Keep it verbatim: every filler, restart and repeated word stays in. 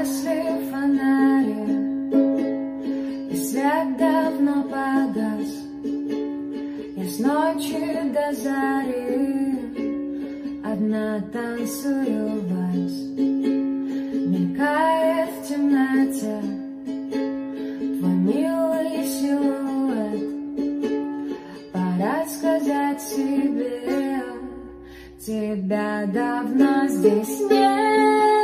Погасли фонари, и свет давно погас. Я с ночи до зари одна танцую вальс. Мелькает в темноте твой милый силуэт. Пора сказать себе, тебя давно здесь нет.